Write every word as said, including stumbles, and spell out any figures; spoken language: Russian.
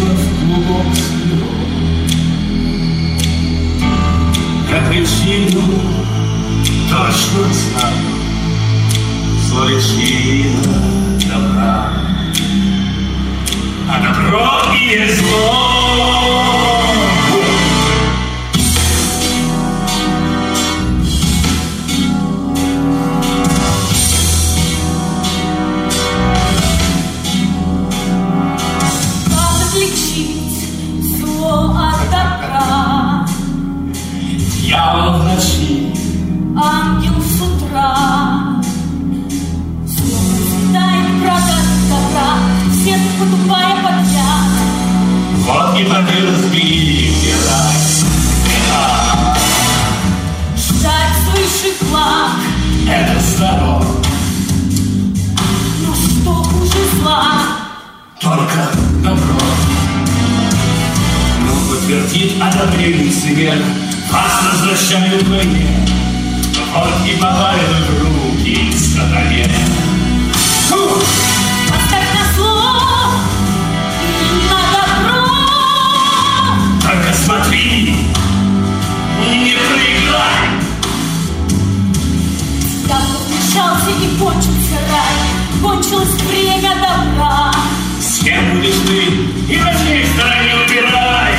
вечера в клубок сплю. Я причину точно знаю, злоречина добра, а добро и есть зло. Дьявол в ночи, ангел с утра. Слово цветает продать добра, свет потупая подъя. Вот и подразбили рай. Ждать свыше флаг — это здорово. Но что хуже зла? Только добро. Ну, подтвердить одобрение себе. Вас возвращают войне, вот и попали в руки сатане. Поставь на зло и на добро. Только смотри, не проиграй. Давно вмешался и кончился рай, кончилось время добра. С кем будешь ты и на чьей стороне убирай?